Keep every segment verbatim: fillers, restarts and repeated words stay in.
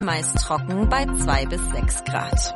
Meist trocken bei zwei bis sechs Grad.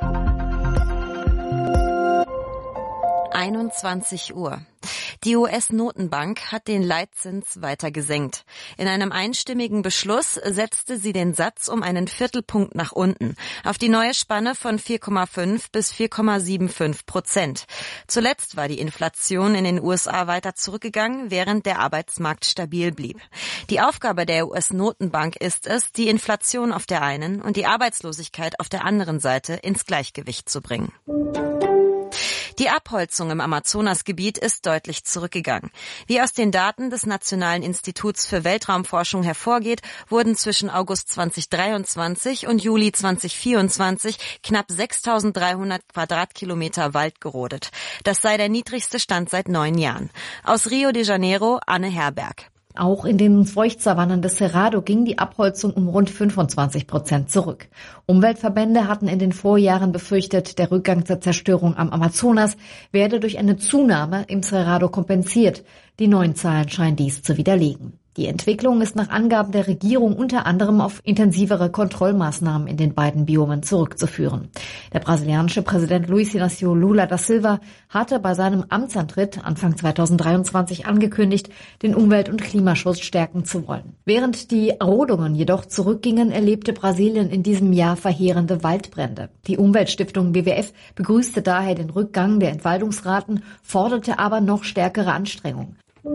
einundzwanzig Uhr. Die U S-Notenbank hat den Leitzins weiter gesenkt. In einem einstimmigen Beschluss setzte sie den Satz um einen Viertelpunkt nach unten, auf die neue Spanne von vier Komma fünf bis vier Komma fünfundsiebzig Prozent. Zuletzt war die Inflation in den U S A weiter zurückgegangen, während der Arbeitsmarkt stabil blieb. Die Aufgabe der U S-Notenbank ist es, die Inflation auf der einen und die Arbeitslosigkeit auf der anderen Seite ins Gleichgewicht zu bringen. Die Abholzung im Amazonasgebiet ist deutlich zurückgegangen. Wie aus den Daten des Nationalen Instituts für Weltraumforschung hervorgeht, wurden zwischen August zweitausenddreiundzwanzig und Juli zweitausendvierundzwanzig knapp sechstausenddreihundert Quadratkilometer Wald gerodet. Das sei der niedrigste Stand seit neun Jahren. Aus Rio de Janeiro, Anne Herberg. Auch in den Feuchtsavannen des Cerrado ging die Abholzung um rund fünfundzwanzig Prozent zurück. Umweltverbände hatten in den Vorjahren befürchtet, der Rückgang zur Zerstörung am Amazonas werde durch eine Zunahme im Cerrado kompensiert. Die neuen Zahlen scheinen dies zu widerlegen. Die Entwicklung ist nach Angaben der Regierung unter anderem auf intensivere Kontrollmaßnahmen in den beiden Biomen zurückzuführen. Der brasilianische Präsident Luiz Inácio Lula da Silva hatte bei seinem Amtsantritt Anfang zweitausenddreiundzwanzig angekündigt, den Umwelt- und Klimaschutz stärken zu wollen. Während die Rodungen jedoch zurückgingen, erlebte Brasilien in diesem Jahr verheerende Waldbrände. Die Umweltstiftung W W F begrüßte daher den Rückgang der Entwaldungsraten, forderte aber noch stärkere Anstrengungen.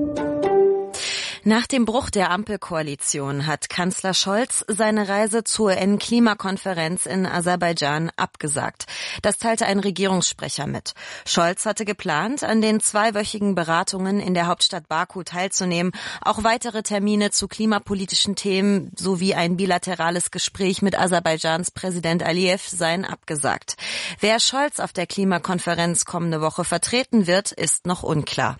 Nach dem Bruch der Ampelkoalition hat Kanzler Scholz seine Reise zur U N-Klimakonferenz in Aserbaidschan abgesagt. Das teilte ein Regierungssprecher mit. Scholz hatte geplant, an den zweiwöchigen Beratungen in der Hauptstadt Baku teilzunehmen. Auch weitere Termine zu klimapolitischen Themen sowie ein bilaterales Gespräch mit Aserbaidschans Präsident Aliyev seien abgesagt. Wer Scholz auf der Klimakonferenz kommende Woche vertreten wird, ist noch unklar.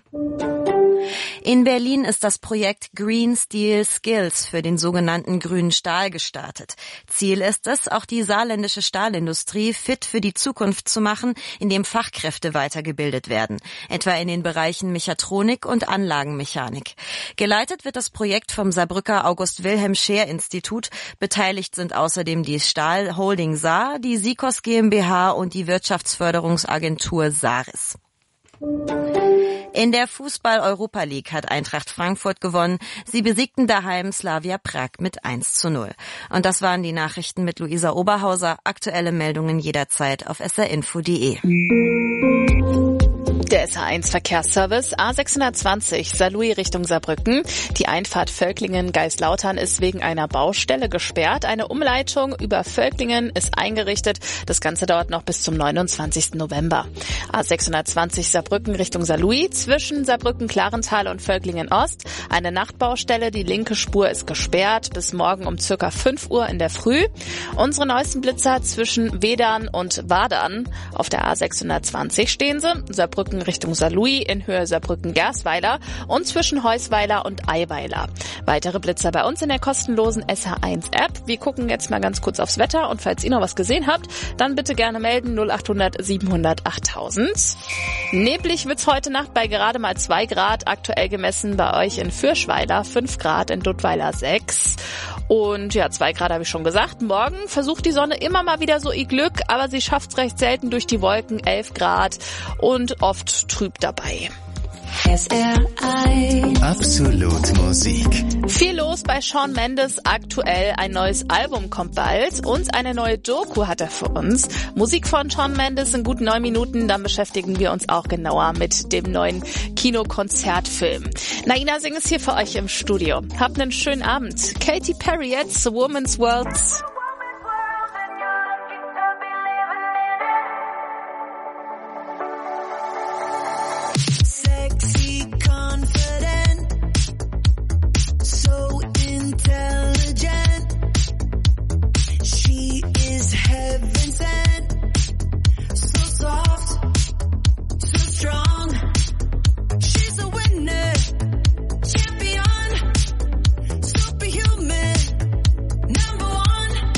In Berlin ist das Projekt Green Steel Skills für den sogenannten grünen Stahl gestartet. Ziel ist es, auch die saarländische Stahlindustrie fit für die Zukunft zu machen, indem Fachkräfte weitergebildet werden, etwa in den Bereichen Mechatronik und Anlagenmechanik. Geleitet wird das Projekt vom Saarbrücker August-Wilhelm-Scheer-Institut. Beteiligt sind außerdem die Stahl Holding Saar, die Sikos GmbH und die Wirtschaftsförderungsagentur Saris. In der Fußball-Europa League hat Eintracht Frankfurt gewonnen. Sie besiegten daheim Slavia Prag mit eins zu null. Und das waren die Nachrichten mit Luisa Oberhauser. Aktuelle Meldungen jederzeit auf s r info punkt d e. Der S H eins Verkehrsservice A sechshundertzwanzig Saarlouis Richtung Saarbrücken. Die Einfahrt Völklingen-Geislautern ist wegen einer Baustelle gesperrt. Eine Umleitung über Völklingen ist eingerichtet. Das Ganze dauert noch bis zum neunundzwanzigsten November. A sechshundertzwanzig Saarbrücken Richtung Saarlouis zwischen Saarbrücken-Klarental und Völklingen-Ost. Eine Nachtbaustelle. Die linke Spur ist gesperrt bis morgen um circa fünf Uhr in der Früh. Unsere neuesten Blitzer zwischen Wedern und Wadern. Auf der A sechshundertzwanzig stehen sie. Saarbrücken Richtung Saarlouis in Höhe Saarbrücken-Gersweiler und zwischen Heusweiler und Eiweiler. Weitere Blitzer bei uns in der kostenlosen S H eins App. Wir gucken jetzt mal ganz kurz aufs Wetter und falls ihr noch was gesehen habt, dann bitte gerne melden null achthundert siebenhundert achttausend. Neblig wird's heute Nacht bei gerade mal zwei Grad, aktuell gemessen bei euch in Fürschweiler, fünf Grad, in Duttweiler sechs. Und ja, zwei Grad habe ich schon gesagt. Morgen versucht die Sonne immer mal wieder so ihr Glück, aber sie schafft's recht selten durch die Wolken, elf Grad und oft trüb dabei. S R eins Absolut Musik. Viel los bei Shawn Mendes aktuell. Ein neues Album kommt bald und eine neue Doku hat er für uns. Musik von Shawn Mendes in gut neun Minuten. Dann beschäftigen wir uns auch genauer mit dem neuen Kinokonzertfilm. Naina Singh ist hier für euch im Studio. Habt einen schönen Abend. Katy Perry jetzt, Woman's World. Champion, superhuman, number one.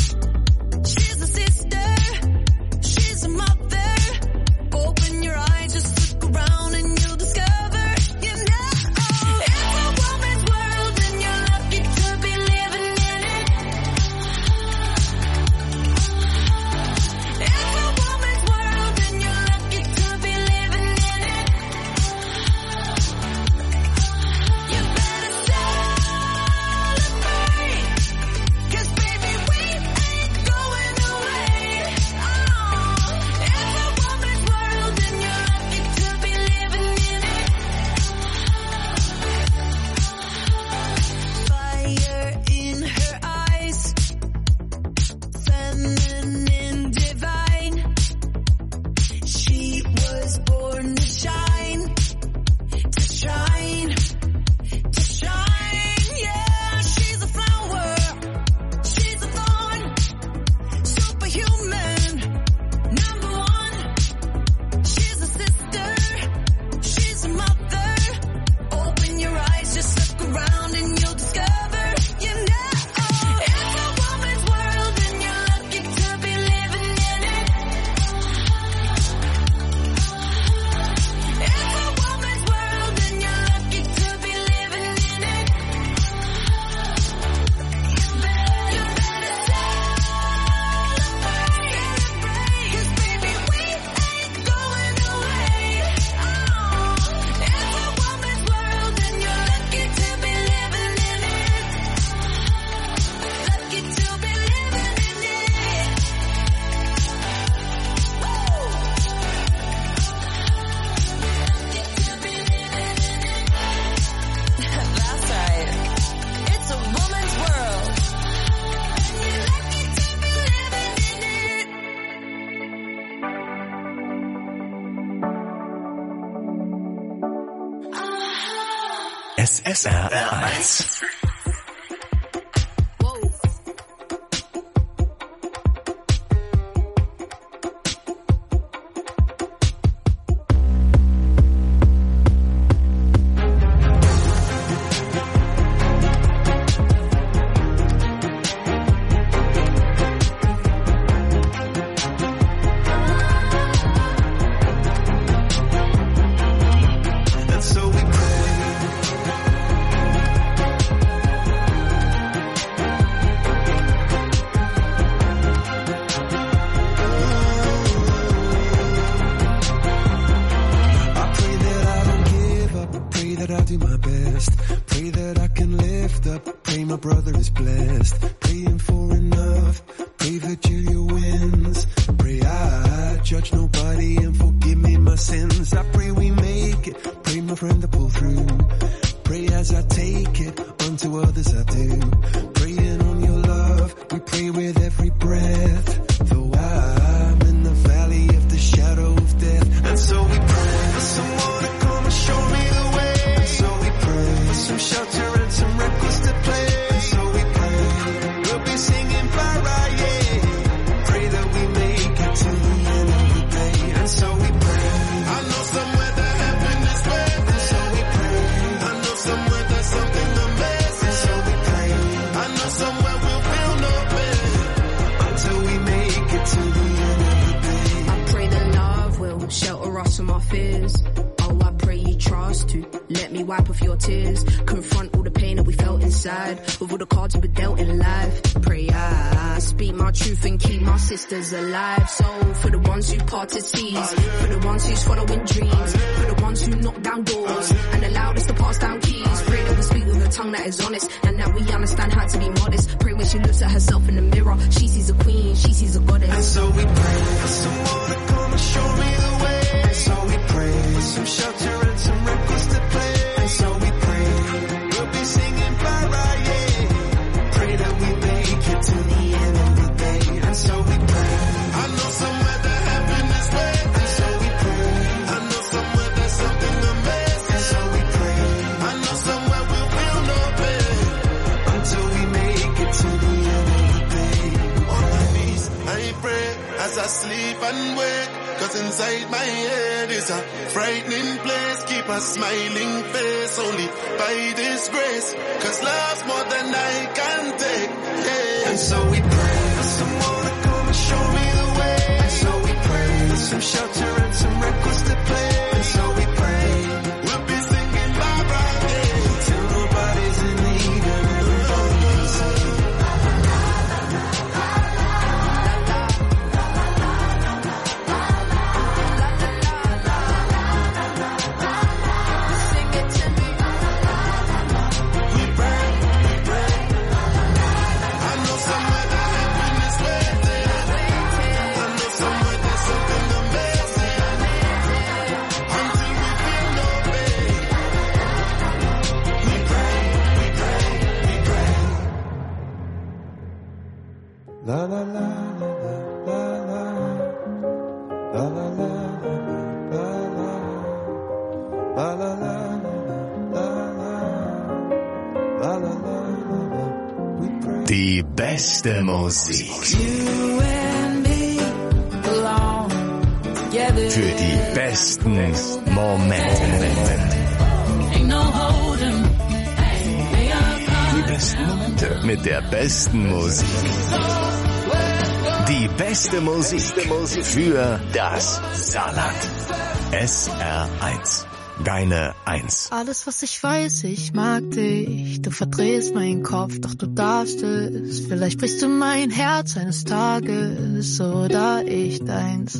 S R eins. Alive, so for the ones who parted seas, for the ones who's following dreams, for the ones who knock down doors and allowed us to pass down keys. Pray that we speak with a tongue that is honest and that we understand how to be modest. Pray when she looks at herself in the mirror, she sees a queen, she sees a goddess. And so we pray for someone to come and show me the way. And so we pray for some shelter and some records to play. And so we pray we'll be singing para, yeah. Pray that we make it to the end of the day. And so we pray. I know somewhere that heaven is waiting. And so we pray. I know somewhere there's something amazing. And so we pray. I know somewhere we'll feel no pain until we make it to the end of the day. On my knees, I pray as I sleep and wake. Cause inside my head is a frightening place. Keep a smiling face only by this grace. Cause love's more than I can take. Yeah. And so we pray for someone to come and show me the way. And so we pray for some shelter and some records to play. And so we pray we'll be singing bye bye day till nobody's in need and everybody can sing. La la la la la la la la la la la la la. Die beste Musik für die besten Momente. Die besten Momente mit der besten Musik. Die beste Musik für das Saarland. S R eins. Deine Eins. Alles, was ich weiß, ich mag dich. Du verdrehst meinen Kopf, doch du darfst es. Vielleicht brichst du mein Herz eines Tages oder ich deins.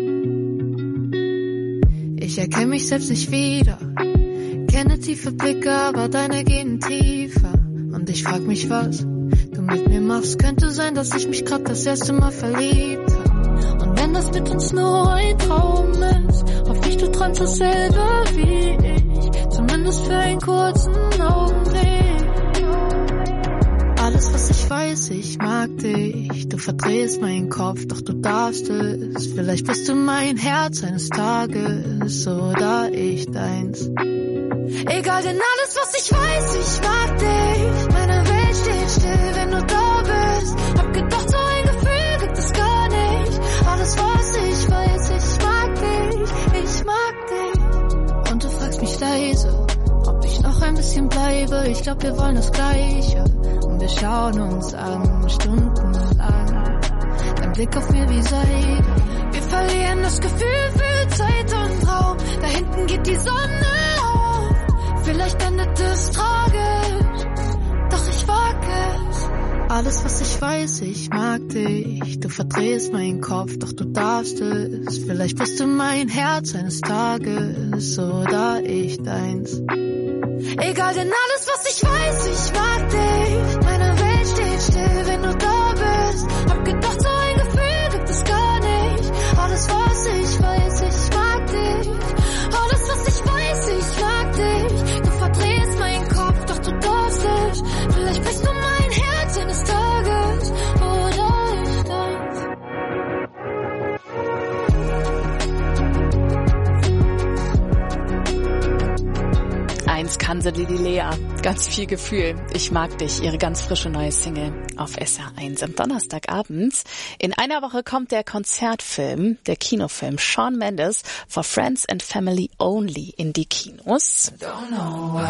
Ich erkenne mich selbst nicht wieder. Kenne tiefe Blicke, aber deine gehen tiefer. Und ich frag mich, was du mit mir machst. Könnte sein, dass ich mich grad das erste Mal verliebt hab. Und wenn das mit uns nur ein Traum ist, hoff ich, du träumst dasselbe wie ich. Zumindest für einen kurzen Augenblick. Alles, was ich weiß, ich mag dich. Du verdrehst meinen Kopf, doch du darfst es. Vielleicht bist du mein Herz eines Tages oder ich deins. Egal, denn alles, was ich weiß, ich mag dich. Meine Welt steht still, wenn du da bist. Hab gedacht, so ein Gefühl gibt es gar nicht. Alles, was ich weiß, ich mag dich, ich mag dich. Und du fragst mich leise, ob ich noch ein bisschen bleibe. Ich glaub, wir wollen das Gleiche. Und wir schauen uns an, stundenlang. Dein Blick auf mir wie Seide. Wir verlieren das Gefühl für Zeit und Raum. Da hinten geht die Sonne auf. Vielleicht endet es tragisch, doch ich wag es. Alles, was ich weiß, ich mag dich. Du verdrehst meinen Kopf, doch du darfst es. Vielleicht bist du mein Herz eines Tages oder ich deins. Egal, denn alles, was ich weiß, ich mag dich. Meine Welt steht still, wenn du da bist. Hab gedacht, so ein Gefühl gibt es gar nicht. Alles, was ich weiß, ich mag dich. Alles, was ich weiß, ich mag dich. Du verdrehst meinen Kopf, doch du darfst es. Vielleicht bist du mein Herz eines Tages oder ich deins. Eins Kansel Lady Lea, ganz viel Gefühl. Ich mag dich, ihre ganz frische neue Single auf S R eins am Donnerstagabend. In einer Woche kommt der Konzertfilm, der Kinofilm Shawn Mendes for Friends and Family Only in die Kinos. Don't know why.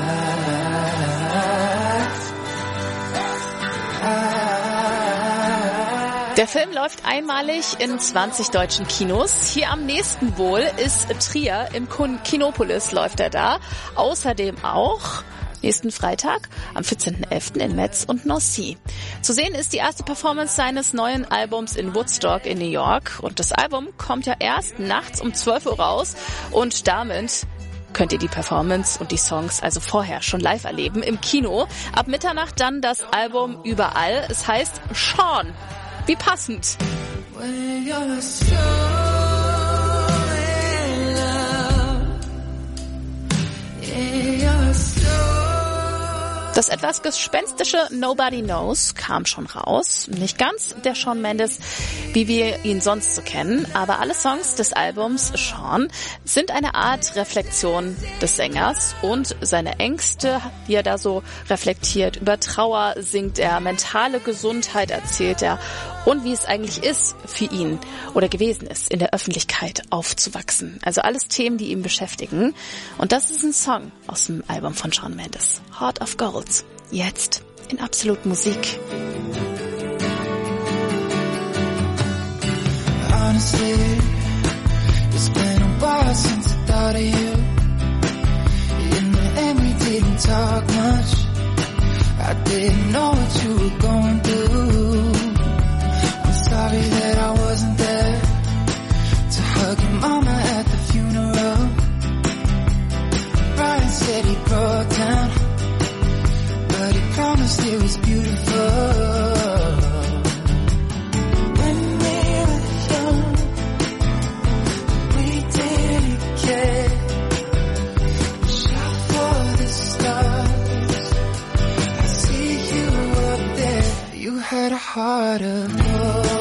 Der Film läuft einmalig in zwanzig deutschen Kinos. Hier am nächsten wohl ist Trier, im Kinopolis läuft er da. Außerdem auch nächsten Freitag am vierzehnten elften in Metz und Nancy. Zu sehen ist die erste Performance seines neuen Albums in Woodstock in New York. Und das Album kommt ja erst nachts um zwölf Uhr raus und damit könnt ihr die Performance und die Songs also vorher schon live erleben im Kino. Ab Mitternacht dann das Album überall. Es heißt Shawn. Wie passend. Das etwas gespenstische Nobody Knows kam schon raus. Nicht ganz der Shawn Mendes, wie wir ihn sonst so kennen, aber alle Songs des Albums Shawn sind eine Art Reflexion des Sängers und seine Ängste, die er da so reflektiert. Über Trauer singt er, mentale Gesundheit erzählt er und wie es eigentlich ist für ihn oder gewesen ist, in der Öffentlichkeit aufzuwachsen. Also alles Themen, die ihn beschäftigen. Und das ist ein Song aus dem Album von Shawn Mendes, Heart of Gold. Jetzt in Absolut Musik. Honestly, it's been a while since I thought of you. In the end we didn't talk much. I didn't know what you were going through. I'm sorry that I wasn't there to hug your mama at the funeral. Brian said he broke down, but he promised it was beautiful. When we were young, we didn't care. Shot for the stars, I see you up there. You had a heart of gold.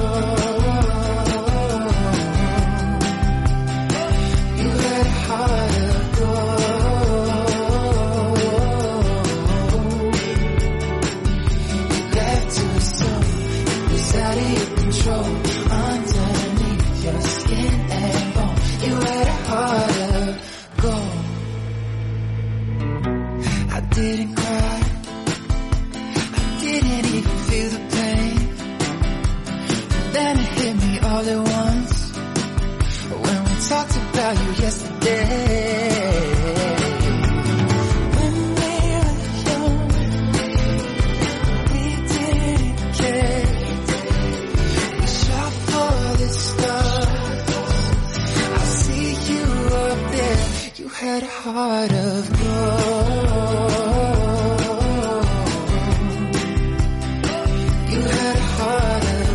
You had a heart of control underneath your skin and bone. You had a heart of gold. I didn't cry, I didn't even feel the pain. And then it hit me all at once when we talked about you yesterday. You had a heart of gold. You had a heart of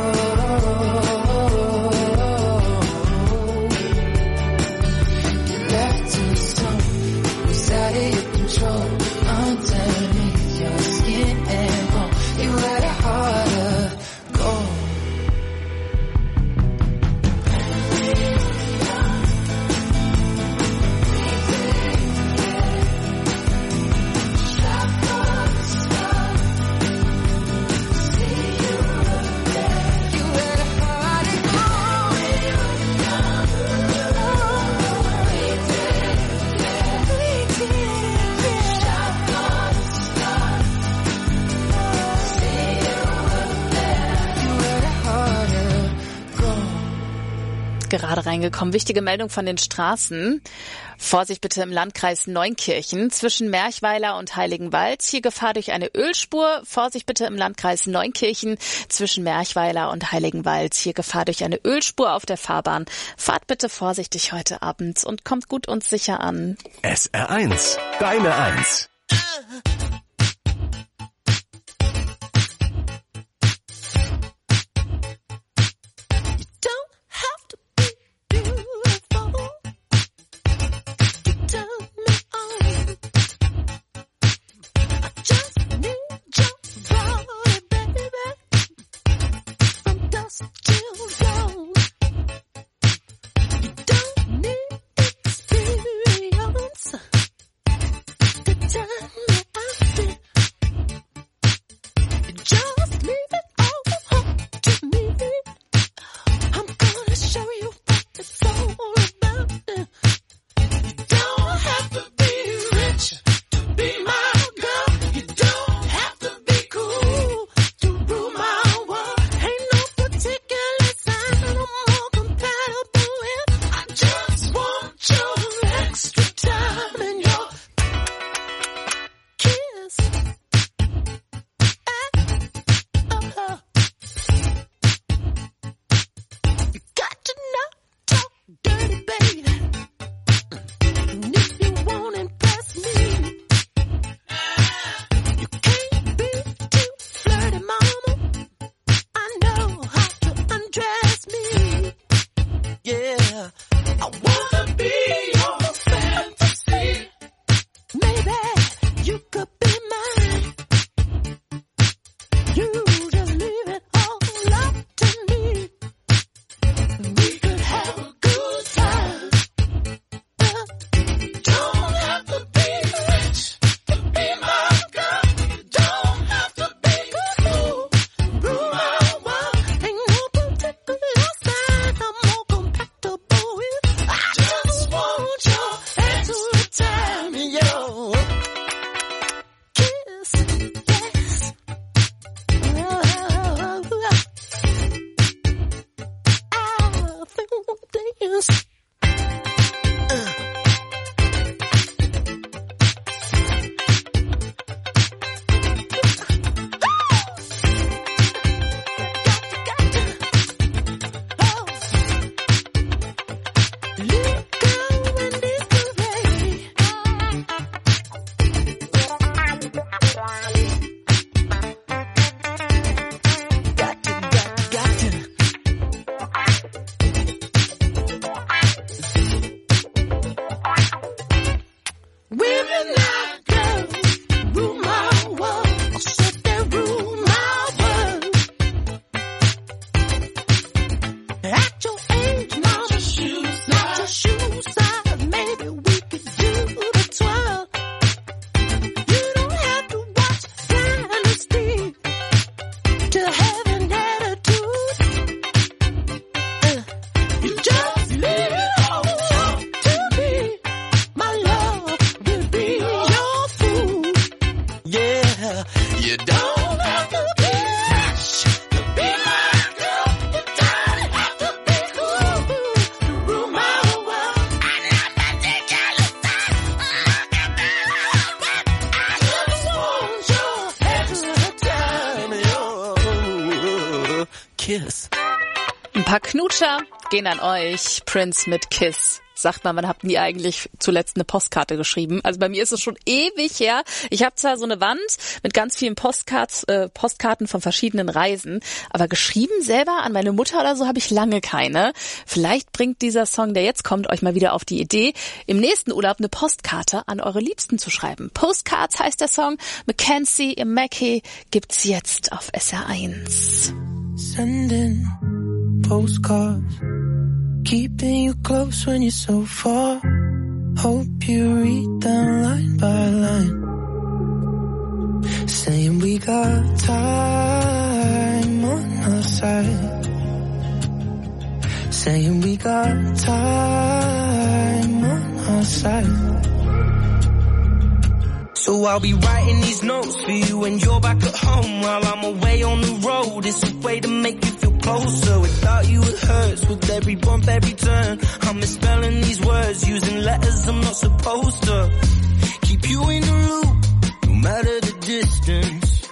gold. You left too soon, it was out of your control. Underneath your skin and bone, you had a heart of gold. gerade reingekommen. Wichtige Meldung von den Straßen. Vorsicht bitte im Landkreis Neunkirchen zwischen Merchweiler und Heiligenwald. Hier Gefahr durch eine Ölspur. Vorsicht bitte im Landkreis Neunkirchen zwischen Merchweiler und Heiligenwald. Hier Gefahr durch eine Ölspur auf der Fahrbahn. Fahrt bitte vorsichtig heute Abend und kommt gut und sicher an. S R eins, deine Eins. Kiss. Ein paar Knutscher gehen an euch. Prince mit Kiss. Sagt mal, wann habt ihr eigentlich zuletzt eine Postkarte geschrieben? Also bei mir ist es schon ewig her. Ich habe zwar so eine Wand mit ganz vielen Postcards, äh, Postkarten von verschiedenen Reisen, aber geschrieben selber an meine Mutter oder so habe ich lange keine. Vielleicht bringt dieser Song, der jetzt kommt, euch mal wieder auf die Idee, im nächsten Urlaub eine Postkarte an eure Liebsten zu schreiben. Postcards heißt der Song. Mackenzie im Mackie gibt's jetzt auf S R eins. Sending postcards, keeping you close when you're so far. Hope you read them line by line. Saying we got time on our side. Saying we got time on our side. So I'll be writing these notes for you when you're back at home while I'm away on the road. It's a way to make you feel closer. Without you it hurts, with every bump, every turn. I'm misspelling these words, using letters I'm not supposed to. Keep you in the loop, no matter the distance.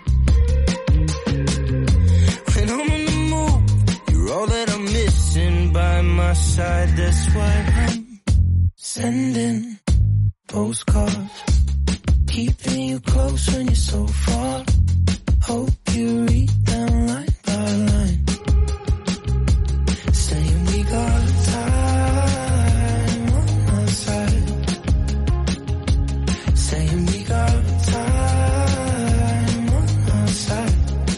When I'm in the mood, you're all that I'm missing by my side. That's why I'm sending postcards, keeping you close when you're so far. Hope you read them line by line, saying we got time on our side, saying we got time on our side.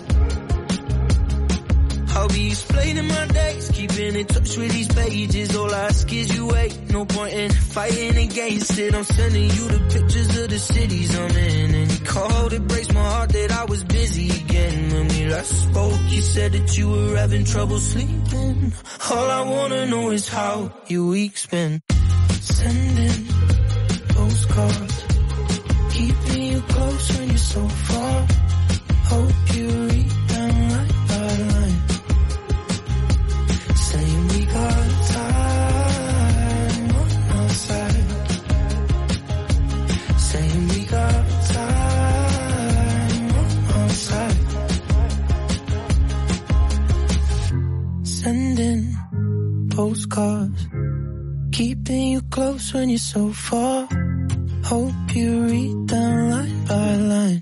I'll be explaining my days, keeping in touch with these pages. All I ask is you wait, no point in fighting against it. I'm sending you the pictures of the cities I'm in, and you called, it breaks my heart that I was busy again. When we last spoke, you said that you were having trouble sleeping. All I wanna know is how your week's been. Sending postcards, keeping you close when you're so far. Hope you read them line by line, saying we got time on our side, saying we got time on our side. Sending postcards, keeping you close when you're so far. Hope you read them line by line.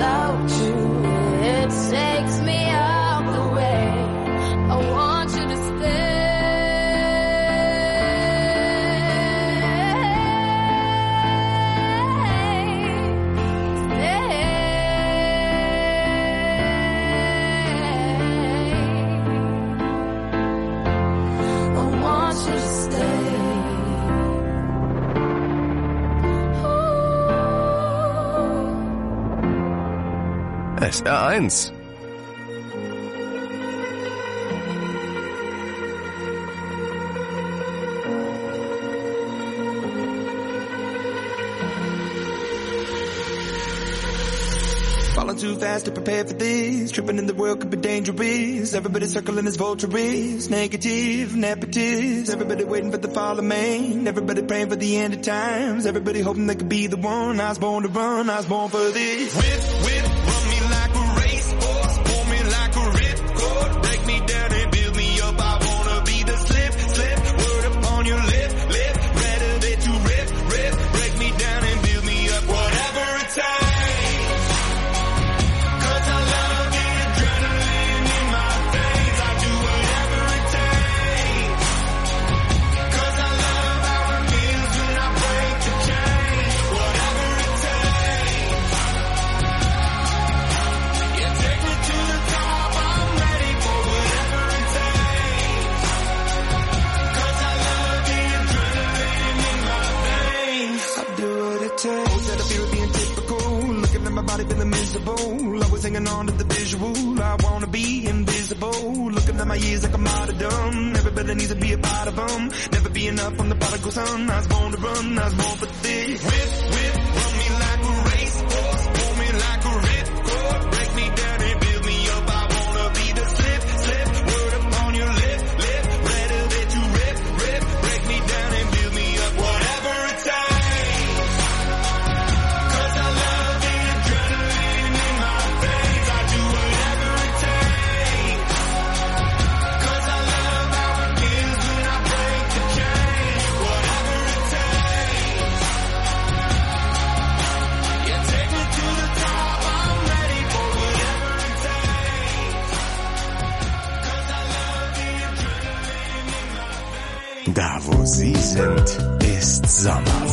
without you. It takes me out the way. I want you to stay. S R eins. Falling too fast to prepare for this. Tripping in the world could be dangerous. Everybody circling as vultures. Negative, nepotist. Everybody waiting for the fall of man. Everybody praying for the end of times. Everybody hoping they could be the one. I was born to run, I was born for this. Whip, whip, run me like a racehorse. Pull me like a ripcord. Break me down and build me up. I wanna be the slip, slip. Word upon your lip, lip. Ready to rip, rip. Break me down and build me up. Whatever it takes. Feeling miserable, always hanging on to the visual. I wanna be invisible, looking at my years like I'm martyrdom. Everybody needs to be a part of them. Never be enough on the prodigal son. I was born to run, I was born for this. Whip, whip, run me like a racehorse. Pull me like a ripcord. Break me down and build me up. I wanna be the slip, slip. Word upon your lip, lip. Ready to rip, rip. Break me down and build me up. Whatever it takes. Da, wo Sie sind, ist Sommer.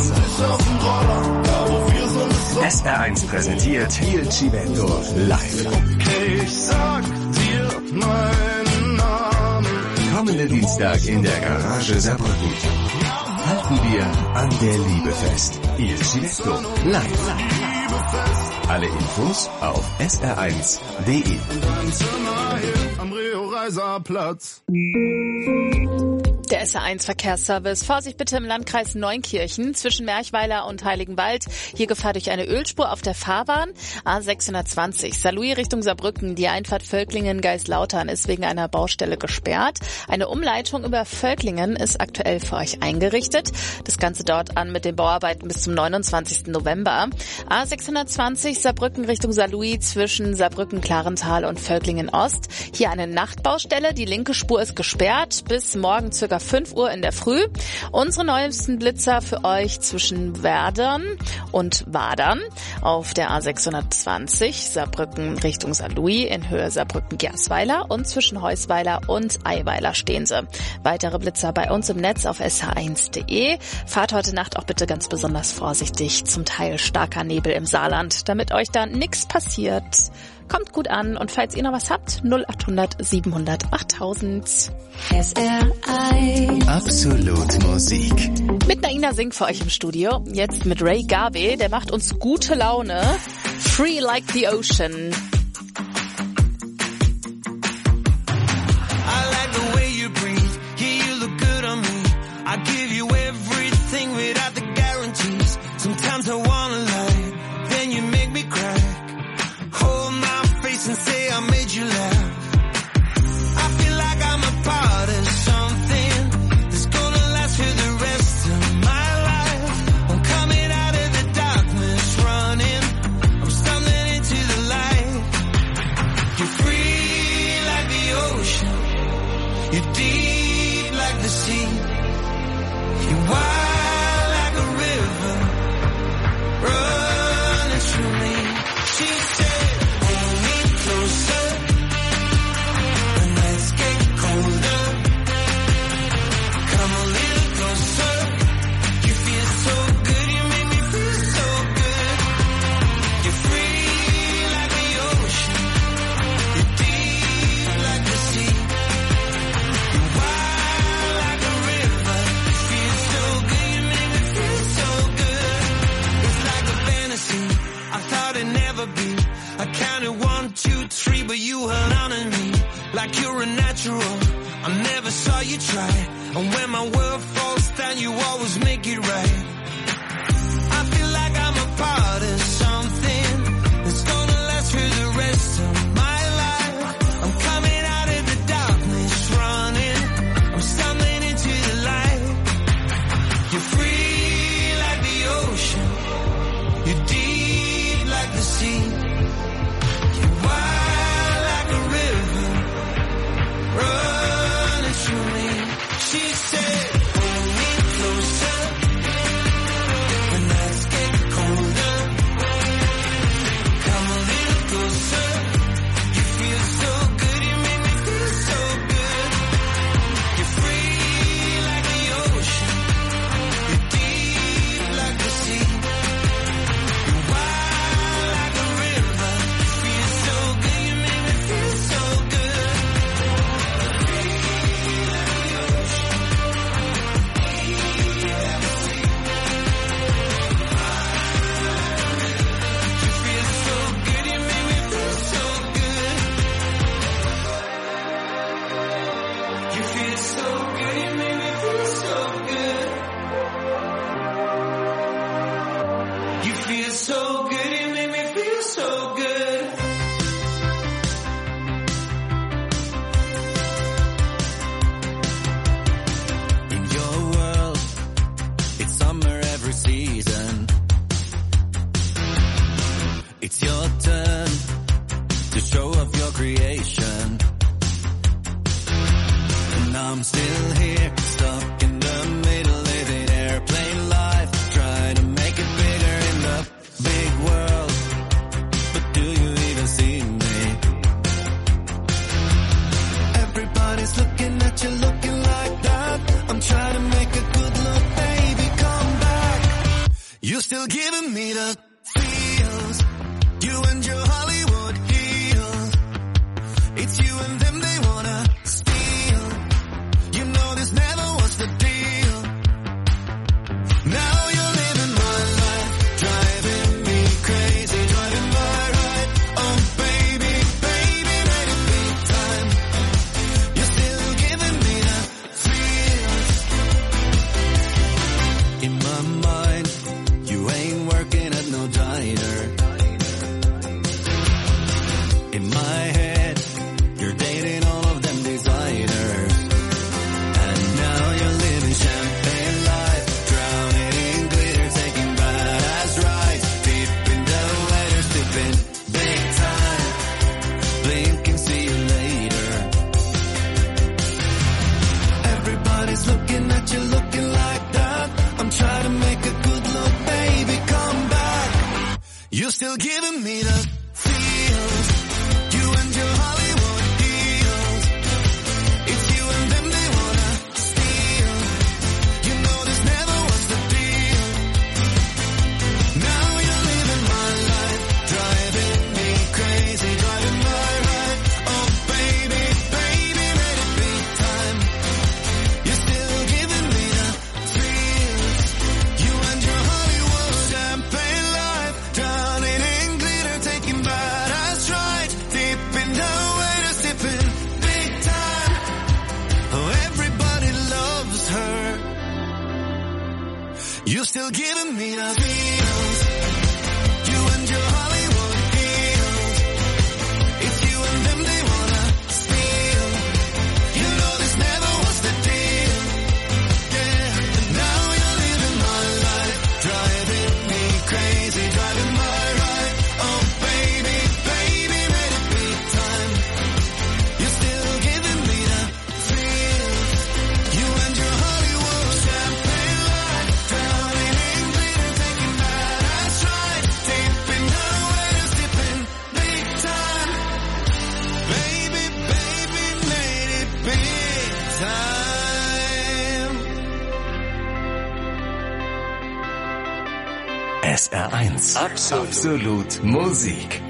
S R eins präsentiert Il Civetto live. Ich sag dir meinen Namen. Kommende Dienstag in der Garage Saarbrücken. Halten wir an der Liebe fest. Il Civetto live. Alle Infos auf S R eins punkt de. Am Rio-Reiser-Platz. Der S R eins Verkehrsservice. Vorsicht bitte im Landkreis Neunkirchen zwischen Merchweiler und Heiligenwald. Hier Gefahr durch eine Ölspur auf der Fahrbahn. A sechshundertzwanzig Saarlouis Richtung Saarbrücken. Die Einfahrt Völklingen-Geislautern ist wegen einer Baustelle gesperrt. Eine Umleitung über Völklingen ist aktuell für euch eingerichtet. Das Ganze dauert an mit den Bauarbeiten bis zum neunundzwanzigsten November. A sechshundertzwanzig Saarbrücken Richtung Saarlouis zwischen Saarbrücken-Klarental und Völklingen-Ost. Hier eine Nachtbaustelle. Die linke Spur ist gesperrt bis morgen circa fünf Uhr in der Früh. Unsere neuesten Blitzer für euch zwischen Werdern und Wadern auf der A sechshundertzwanzig Saarbrücken Richtung Saarlouis in Höhe Saarbrücken-Gersweiler und zwischen Heusweiler und Eiweiler stehen sie. Weitere Blitzer bei uns im Netz auf S H eins punkt de. Fahrt heute Nacht auch bitte ganz besonders vorsichtig. Zum Teil starker Nebel im Saarland, damit euch da nichts passiert. Kommt gut an und falls ihr noch was habt, null achthundert siebenhundert achttausend. S R eins. Absolut Musik. Mit Naina Singh für euch im Studio. Jetzt mit Ray Garvey, der macht uns gute Laune. Free like the ocean. I like the way you breathe. Yeah, you look good on me. I give you everything without the guarantees. Sometimes I wanna lie, then you make me cry. Hold my face and say I made you laugh. I feel like I'm a part of something that's gonna last for the rest of my life. I'm coming out of the darkness, running. I'm stumbling into the light. You're free like the ocean. You're deep like the sea. You're wild like a river running through me. She said I counted one, two, three, but you held on to me like you're a natural. I never saw you try, and when my world falls down, you always make it right. I feel like I'm a part of something that's gonna last for the rest of my life. I'm coming out of the darkness, running. I'm stumbling into the light. You're free like the ocean. You're deep like the sea. You're wide like a river, running through me. She said, pull me closer when nights get colder. Come a little closer. You feel so good, you make me feel so good. You're free like the ocean. You're deep like the sea. You're wide like a river. You feel so good, you make me feel so good. Free like the ocean. Deep like the sea. You feel so good, you make me feel so good. You feel so good, you make me feel so good. You feel so good, you make me feel so good. In your world, it's summer every season. It's your turn to show off your creation. And I'm still here, stuck in the middle, living airplane life, trying to make it bigger in the big world. But do you even see me? Everybody's looking at you, looking like that. I'm trying to make a good look, baby, come back. You're still giving me the feels. You and your Hollywood heels. It's you and them they wanna steal. You know this never was the deal. Now you're living my life, driving me crazy, driving my ride. Oh baby, baby, let it be time. You're still giving me the feels. In my mind, you ain't working at no diner. In my head, you're dating all of them designers. And now you're living champagne life, drowning in glitter, taking badass rides, deep in the weather, sipping big time, blinking, see you later. Everybody's looking at you, looking like that. I'm trying to make a good look, baby, come back. You're still giving me the feels. You and your Hollywood heels. It's you and them they wanna steal. You know this never was the deal. Now you're living my life, driving me crazy, driving my ride. Oh baby, baby, let it be time. You're still giving me the feels. You and your Hollywood champagne life, drowning in glitter, taking badass rides, deep in the water, sipping big time. Oh, everybody loves her. You're still giving me the feels. You and your Hollywood heels. It's you and them they wanna steal. You know this never was the deal. Yeah, and now you're living my life, driving me crazy, driving my ride. Oh baby, baby, let it be time. You're still giving me the feels. You and your Hollywood champagne life, drowning in glitter, taking badass rides, deep in the water, sipping big time. Baby, baby, made it big time. S R eins. Absolut, Absolut Musik.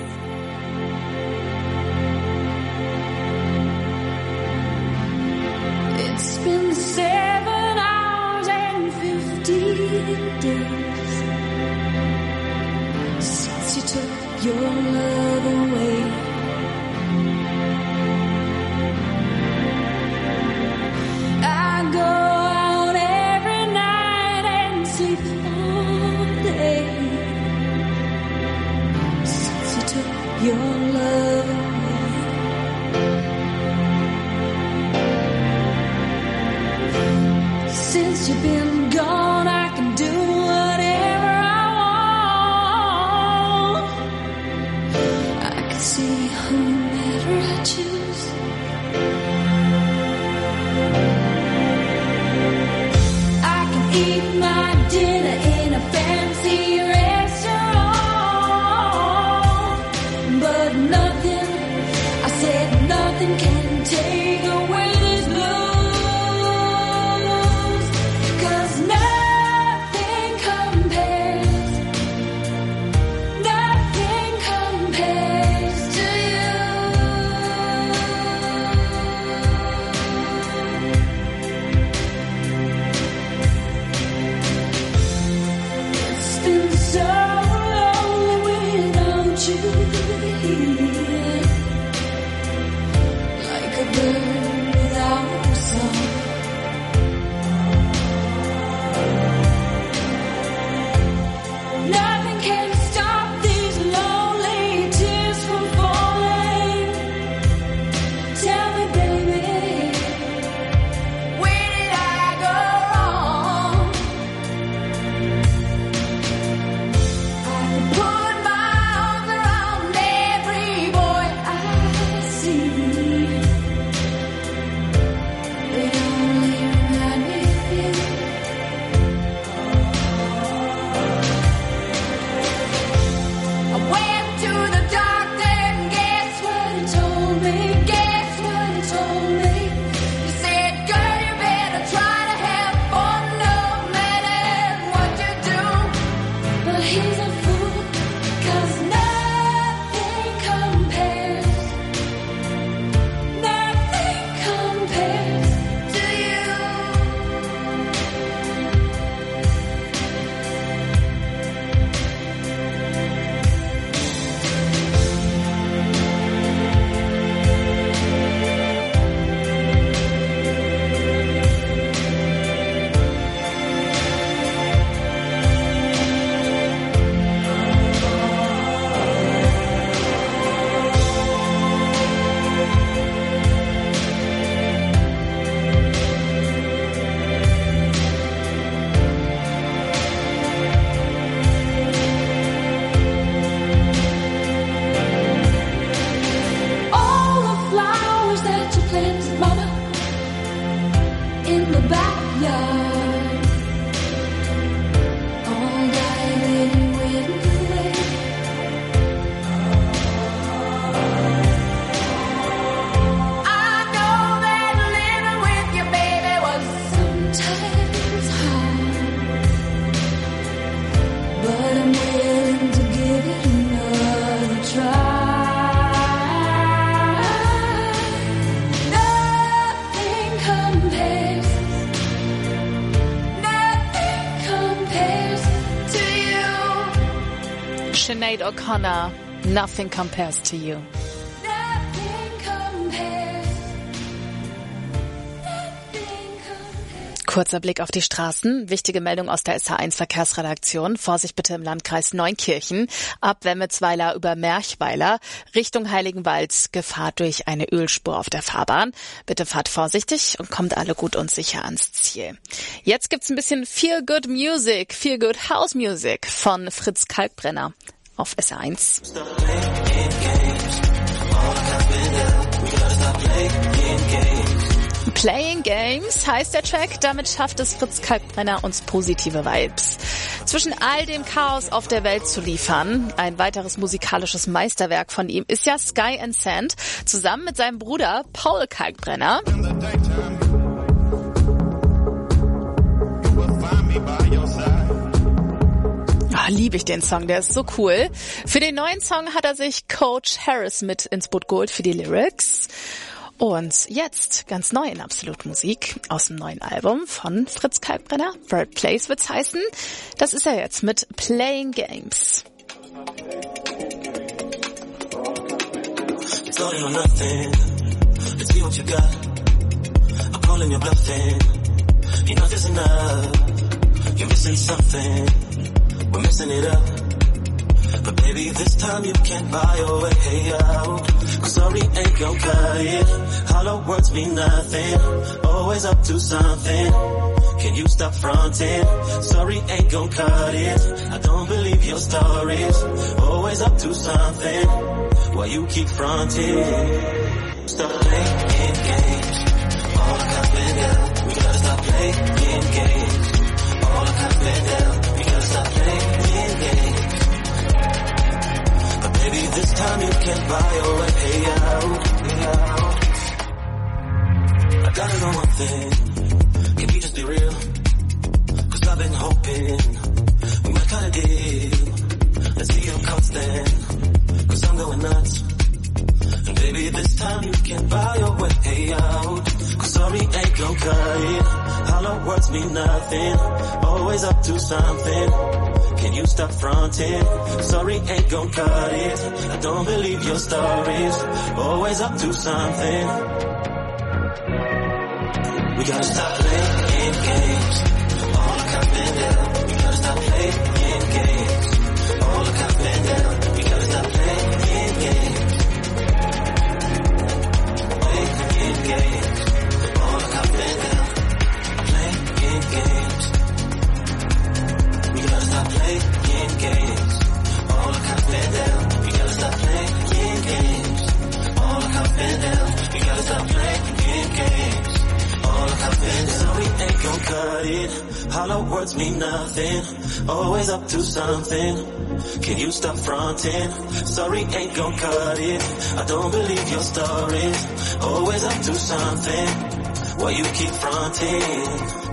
It's been seven hours and fifteen days since you took your love your love. Since you've been gone, I can do whatever I want. I can see whomever I choose. I can eat my dinner in a fancy restaurant, but nothing, I said nothing can take away this blues, 'cause nothing compares, nothing compares to you. It's been so lonely without you here, like a bird without a song. Nothing can stop these lonely tears from falling. Tell me, baby, where did I go wrong? I could put my arms around every boy I see. They only remind me of you. I went to the doctor and guess what he told me? Guess what he told me? He said, girl, you better try to have fun no matter what you do. But he's a fool, 'cause nothing compares, nothing compares to you. All the flowers that you planted, mama, in the backyard, all died in wind away. I know that living with your baby was sometimes hard, but I'm willing to give it another try. Nothing compares, nothing compares to you. Sinead O'Connor, Nothing Compares to You. Nothing compares, nothing compares. Kurzer Blick auf die Straßen. Wichtige Meldung aus der S H eins Verkehrsredaktion. Vorsicht bitte im Landkreis Neunkirchen. Ab Wemmelsweiler über Merchweiler Richtung Heiligenwald. Gefahr durch eine Ölspur auf der Fahrbahn. Bitte fahrt vorsichtig und kommt alle gut und sicher ans Ziel. Jetzt gibt's ein bisschen Feel Good Music, Feel Good House Music von Fritz Kalkbrenner auf S H eins. Playing Games heißt der Track, damit schafft es Fritz Kalkbrenner, uns positive Vibes zwischen all dem Chaos auf der Welt zu liefern. Ein weiteres musikalisches Meisterwerk von ihm ist ja Sky and Sand, zusammen mit seinem Bruder Paul Kalkbrenner. Oh, liebe ich den Song, der ist so cool. Für den neuen Song hat er sich Coach Harris mit ins Boot geholt für die Lyrics. Und jetzt ganz neu in Absolut Musik aus dem neuen Album von Fritz Kalkbrenner. Third Place wird's heißen. Das ist er jetzt mit Playing Games. It's all or nothing. Let's see what you got. I'm calling your bluffing. Enough is enough. You're missing something. We're messing it up. But baby, this time you can't buy your way out. Cause sorry ain't gon' cut it. Hollow words mean nothing. Always up to something. Can you stop fronting? Sorry ain't gon' cut it. I don't believe your stories. Always up to something. Why you keep fronting? Stop playing games. All I got been down. We gotta stop playing games. All I got been down. We gotta stop playing games. But baby, this time you can't buy your way out. I gotta know one thing. Can we just be real? Cause I've been hoping we might cut a deal. Let's see your cards then. Cause I'm going nuts. And baby, this time you can't buy your way out. Cause sorry ain't gon' cut it. Hollow words mean nothing. Always up to something. Can you stop fronting? Sorry ain't gon' cut it. I don't believe your stories. Always up to something. We gotta stop playing games. All I got been down. We gotta stop playing games. All I got been down. We gotta stop playing games. Playing games. All I got been down. Playing games. We gotta stop playing games. All I got been down. We gotta stop playing games. All I got been down. We gotta stop playing games. Sorry ain't gon' cut it. Hollow words mean nothing. Always up to something. Can you stop fronting? Sorry ain't gon' cut it. I don't believe your stories. Always up to something. Why you keep fronting?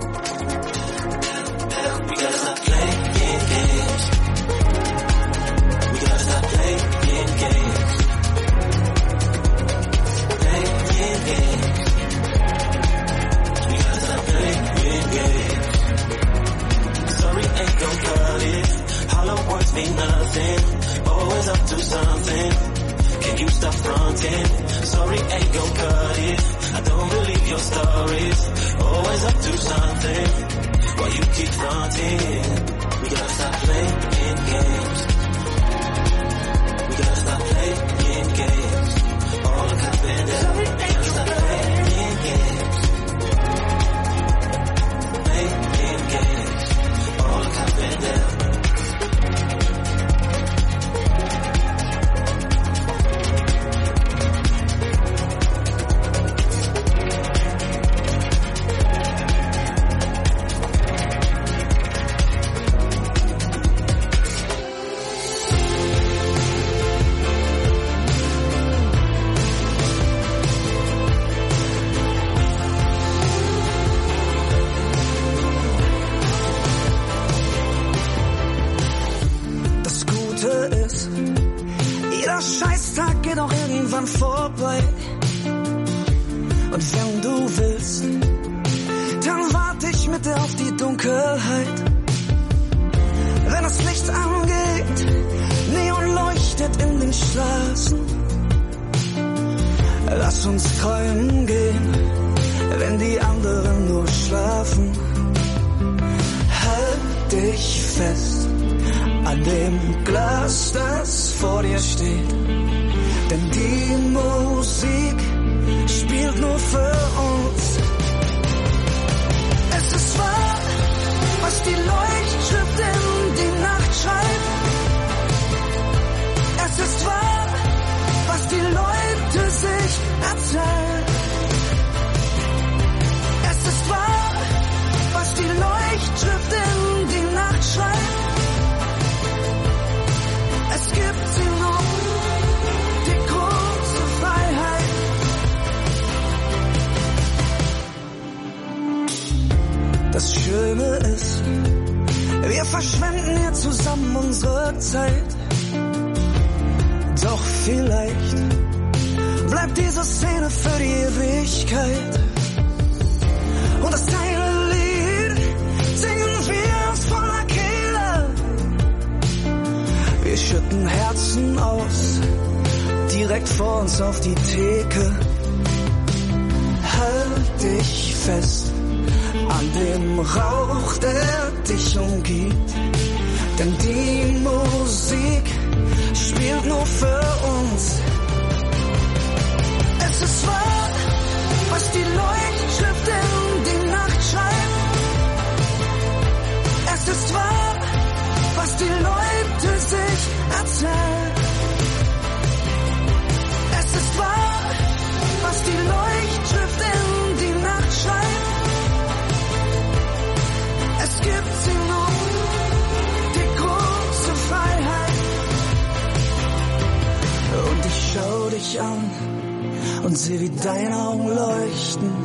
We gotta stop playing games. We gotta stop playing games. Playing games. Sorry ain't gon' cut it. Hollow words mean nothing. Always up to something. Can you stop fronting? Sorry ain't gon' cut it. I don't believe your stories. Always up to something. Why you keep fronting? We gotta stop playing games. We gotta stop playing games. All I got been down. We gotta stop playing games. All I got been down. Vorbei. Und wenn du willst, dann warte ich mit dir auf die Dunkelheit. Wenn das Licht angeht, Neon leuchtet in den Straßen. Lass uns träumen gehen, wenn die anderen nur schlafen. Halt dich fest an dem Glas, das vor dir steht. Denn die Musik spielt nur für uns. Es ist wahr, was die Leuchtschrift in die Nacht schreibt. Es ist wahr, was die Leute sich erzählen. Es ist wahr, was die Leuchtschrift in die Nacht schreibt. Es gibt sie nur. Das Schöne ist, wir verschwenden hier zusammen unsere Zeit. Doch vielleicht bleibt diese Szene für die Ewigkeit. Und das eine Lied singen wir aus voller Kehle. Wir schütten Herzen aus, direkt vor uns auf die Theke. Halt dich fest an dem Rauch, der dich umgibt. Denn die Musik spielt nur für uns. Es ist wahr, was die Leuchtschrift in die Nacht schreibt. Es ist wahr, was die Leute sich erzählen. Es ist wahr, was die Leuchtschrift in die Nacht schreibt. Es gibt sie noch, die große Freiheit. Und ich schau dich an und seh, wie deine Augen leuchten,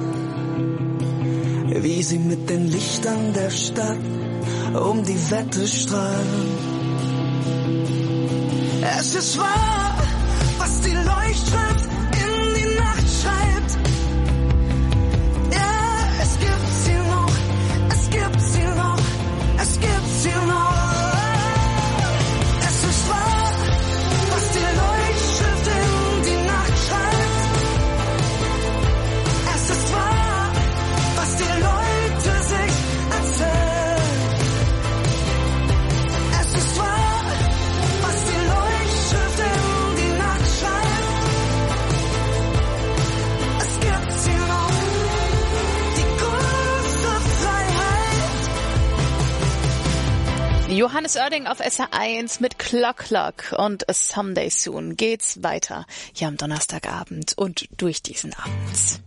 wie sie mit den Lichtern der Stadt um die Wette strahlen. Es ist wahr, was die Leuchtschrift in die Nacht schreibt. Ja, es gibt sie noch, es gibt sie noch, es gibt sie noch. Es ist wahr, was die Leuchtschrift in die Nacht schreibt. Es ist wahr, was die Leute sich erzählen. Es ist wahr, was die Leuchtschrift in die Nacht schreibt. Es gibt sie noch, die große Freiheit. Johannes Oerding auf S R eins mit Clock Clock und Someday Soon geht's weiter hier am Donnerstagabend und durch diesen Abend.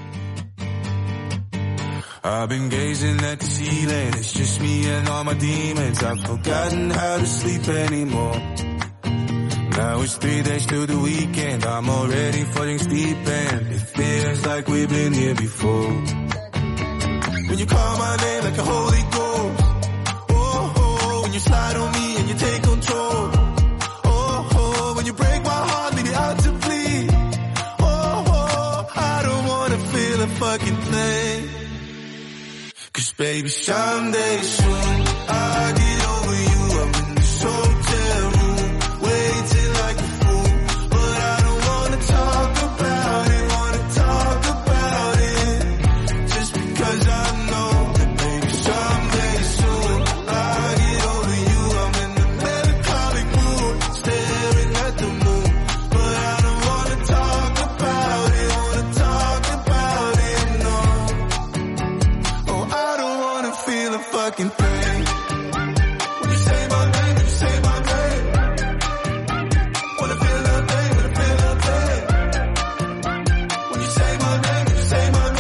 I've been gazing at the ceiling, it's just me and all my demons. I've forgotten how to sleep anymore. Now it's three days to the weekend, I'm already falling asleep and it feels like we've been here before. When you call my name like a Holy Ghost, oh, oh, when you slide on me and you take control, oh, oh, when you break my heart, leave me out to bleed, oh, oh, I don't wanna feel a fucking thing. Cause baby, someday soon I'll get over you. I'm in this hotel room, waiting like a fool, but I don't wanna talk about it, wanna talk about it, just because I know that baby, someday soon I'll get over you. I'm in the melancholic mood, staring at the moon, but I don't wanna talk about it, wanna talk about it, no. Oh, I don't wanna feel a fucking thing. When you say my name, when you say my name, wanna feel nothing, wanna feel nothing. When you say my name, when you say my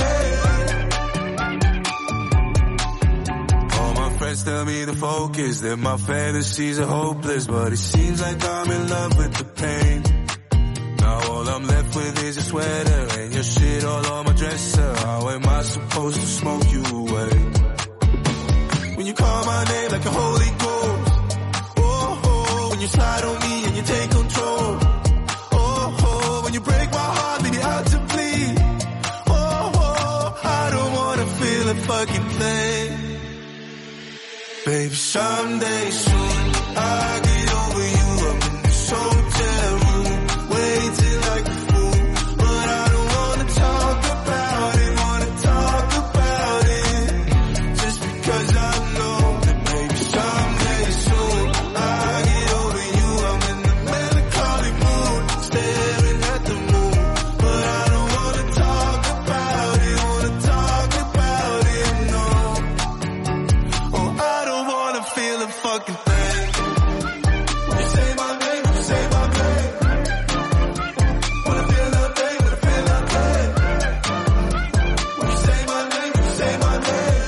name. All my friends tell me to focus, that my fantasies are hopeless, but it seems like I'm in love with the pain. Now all I'm left with is a sweater and your shit all on my dresser. How am I supposed to smoke you away? When you call my name like a Holy Ghost, oh, oh, when you slide on me and you take control, oh, oh, when you break my heart, leave me out to bleed, oh, oh, I don't wanna feel a fucking thing. Baby, someday soon I'll get over you. I'm in this hotel room, waiting like a fool, but I don't wanna talk about it, wanna talk about it, just because I know that baby, someday soon I'll get over you. I'm in the melancholic mood, staring at the moon, but I don't wanna talk about it, wanna talk about it, no. Oh, I don't wanna feel a fucking thing. When you say my name, when you say my name, wanna feel nothing, wanna feel nothing. When you say my name, when you say my name.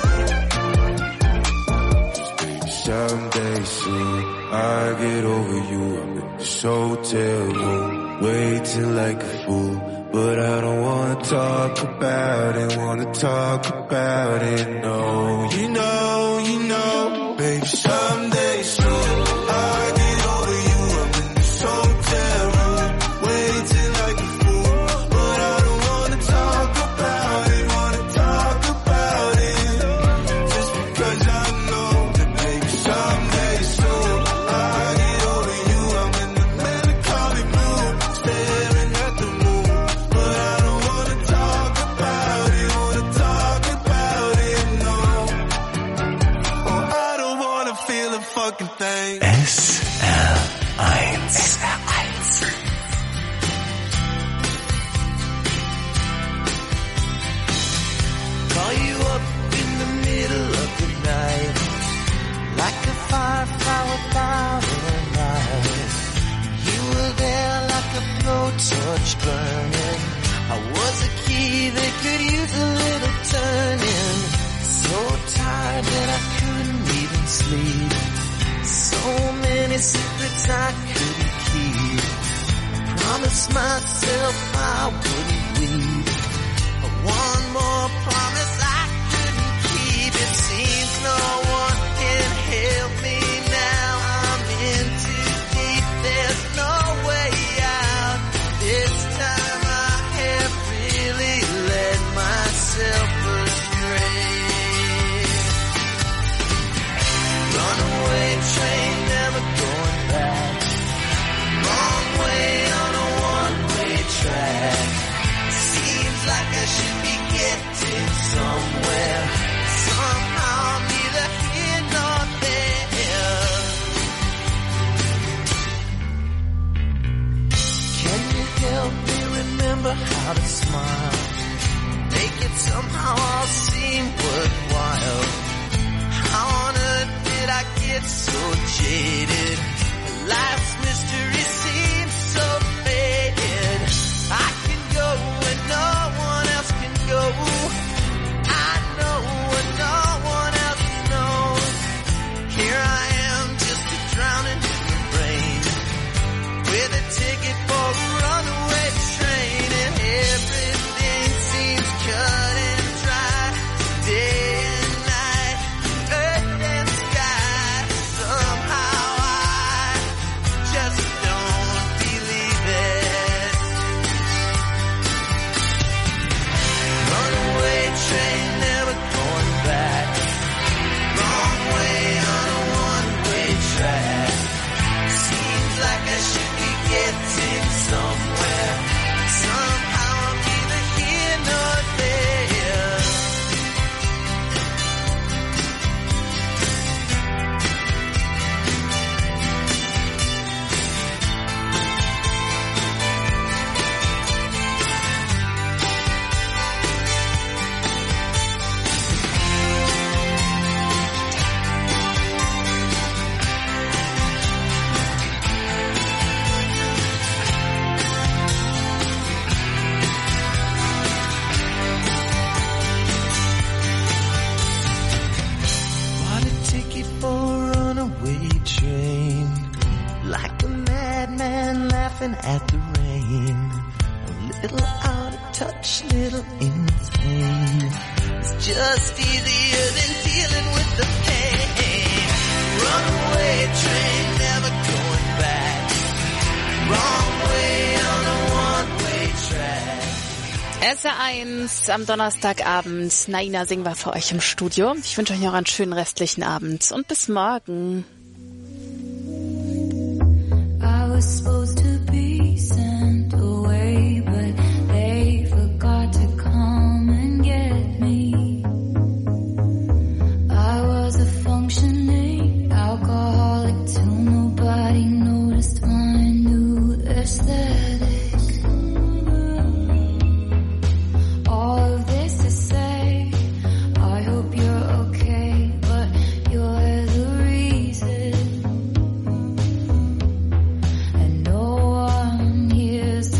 Someday soon I'll get over you. I'm in this hotel room, waiting like a fool, but I don't wanna talk about it, wanna talk about it, no. You know, you know, baby, someday soon I'll get over you. I'm in this hotel room, waiting like a fool, but I don't wanna talk about it, wanna talk about it, just because I know that baby, someday soon I'll get over you. I'm in the melancholic mood, staring at the moon, but I don't wanna talk about it, wanna talk about it, no. Oh, I don't wanna feel a torch burning. I was a key that could use a little turning. So tired that I couldn't even sleep. So many secrets I couldn't keep. I promised myself I wouldn't weep. But one more promise I couldn't keep. It seems no one can help me now. I'm in too deep, there's no way out. This time I have really led myself astray. Runaway train, never going back. Wrong way on a one-way track. Seems like I should be getting somewhere. Somehow I'm neither here nor there. Can you help me remember how to smile? Make it somehow all seem worthwhile. How on earth did I get so jaded? Life's mystery seems so faded. I can go where no one else can go. I know what no one else knows. Here I am, just a drowning in the rain, with a ticket for a runaway train, and everything seems cut and dry. Day and night, earth and sky. Somehow I just don't believe it. Runaway train, never going back. Wrong way on a one-way track. Seems like I should be getting somewhere. Somehow I'm neither here nor there. Bought a ticket for a runaway train, like a madman laughing at the rain. A little out of touch, little insane. It's just easier than dealing with the pain. Runaway train, never going back. Wrong way on a one-way track. S R eins am Donnerstagabend. Naina singen wir für euch im Studio. Ich wünsche euch noch einen schönen restlichen Abend und bis morgen. I was supposed to be sent away, but they forgot to come and get me. I was a functioning alcoholic till nobody noticed my new aesthetic. All of this to say, I hope you're okay, but you're the reason. And no one here's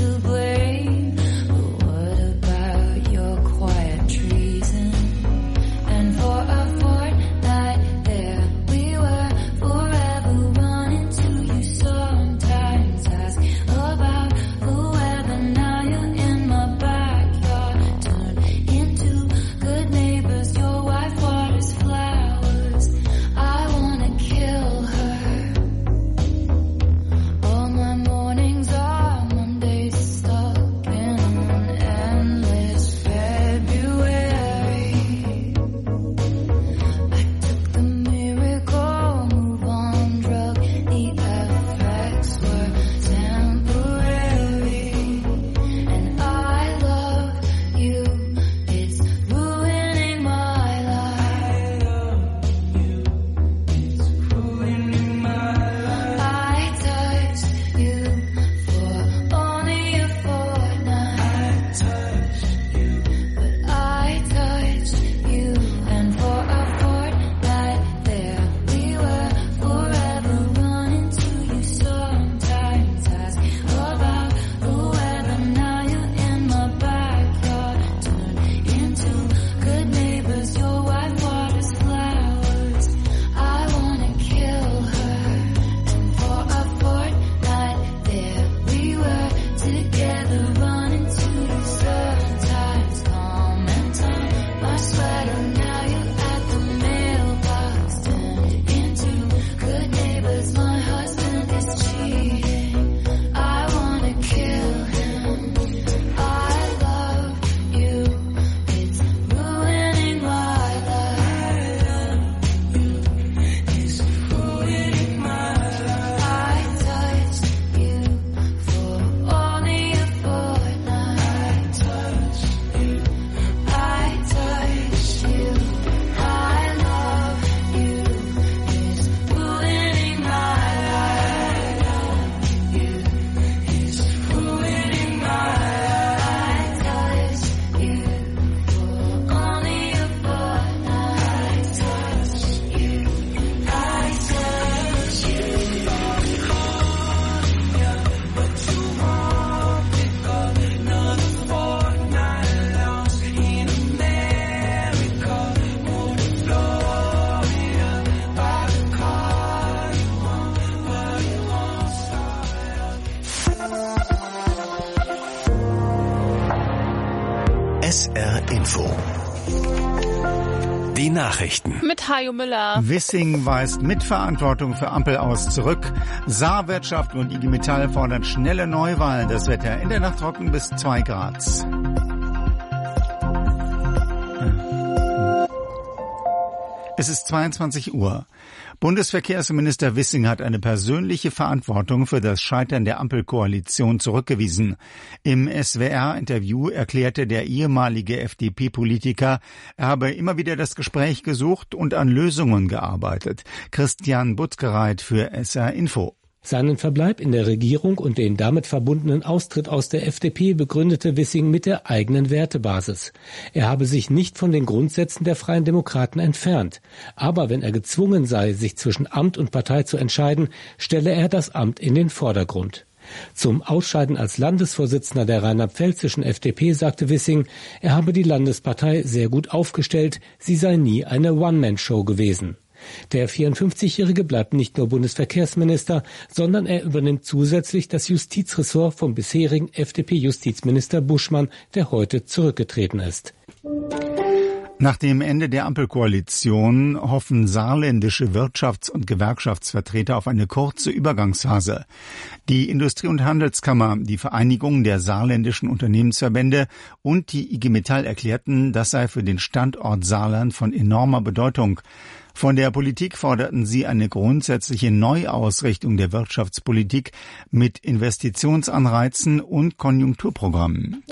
S R Info. Die Nachrichten. Mit Hajo Müller. Wissing weist Mitverantwortung für Ampel aus zurück. Saarwirtschaft und I G Metall fordern schnelle Neuwahlen. Das Wetter in der Nacht trocken bis zwei Grad. Es ist zweiundzwanzig Uhr. Bundesverkehrsminister Wissing hat eine persönliche Verantwortung für das Scheitern der Ampelkoalition zurückgewiesen. Im S W R-Interview erklärte der ehemalige F D P-Politiker, er habe immer wieder das Gespräch gesucht und an Lösungen gearbeitet. Christian Buttgereit für S R Info. Seinen Verbleib in der Regierung und den damit verbundenen Austritt aus der F D P begründete Wissing mit der eigenen Wertebasis. Er habe sich nicht von den Grundsätzen der Freien Demokraten entfernt. Aber wenn er gezwungen sei, sich zwischen Amt und Partei zu entscheiden, stelle er das Amt in den Vordergrund. Zum Ausscheiden als Landesvorsitzender der rheinland-pfälzischen F D P sagte Wissing, er habe die Landespartei sehr gut aufgestellt, sie sei nie eine One-Man-Show gewesen. Der vierundfünfzigjährige bleibt nicht nur Bundesverkehrsminister, sondern er übernimmt zusätzlich das Justizressort vom bisherigen F D P-Justizminister Buschmann, der heute zurückgetreten ist. Nach dem Ende der Ampelkoalition hoffen saarländische Wirtschafts- und Gewerkschaftsvertreter auf eine kurze Übergangsphase. Die Industrie- und Handelskammer, die Vereinigung der saarländischen Unternehmensverbände und die I G Metall erklärten, das sei für den Standort Saarland von enormer Bedeutung. Von der Politik forderten sie eine grundsätzliche Neuausrichtung der Wirtschaftspolitik mit Investitionsanreizen und Konjunkturprogrammen.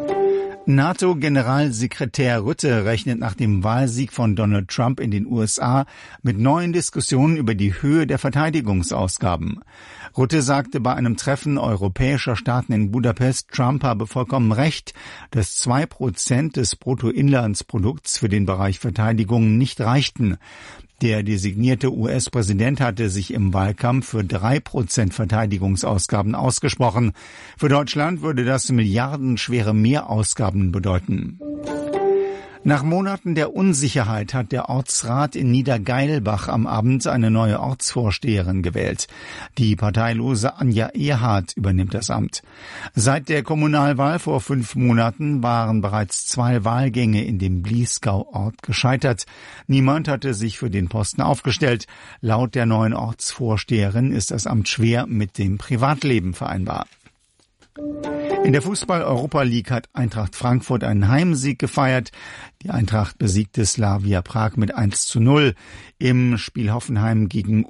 NATO-Generalsekretär Rutte rechnet nach dem Wahlsieg von Donald Trump in den U S A mit neuen Diskussionen über die Höhe der Verteidigungsausgaben. Rutte sagte bei einem Treffen europäischer Staaten in Budapest, Trump habe vollkommen recht, dass zwei Prozent des Bruttoinlandsprodukts für den Bereich Verteidigung nicht reichten. Der designierte U S-Präsident hatte sich im Wahlkampf für drei Prozent Verteidigungsausgaben ausgesprochen. Für Deutschland würde das milliardenschwere Mehrausgaben bedeuten. Nach Monaten der Unsicherheit hat der Ortsrat in Niedergeilbach am Abend eine neue Ortsvorsteherin gewählt. Die parteilose Anja Ehrhardt übernimmt das Amt. Seit der Kommunalwahl vor fünf Monaten waren bereits zwei Wahlgänge in dem Bliesgau-Ort gescheitert. Niemand hatte sich für den Posten aufgestellt. Laut der neuen Ortsvorsteherin ist das Amt schwer mit dem Privatleben vereinbar. In der Fußball-Europa League hat Eintracht Frankfurt einen Heimsieg gefeiert. Die Eintracht besiegte Slavia Prag mit eins zu null. Im Spiel Hoffenheim gegen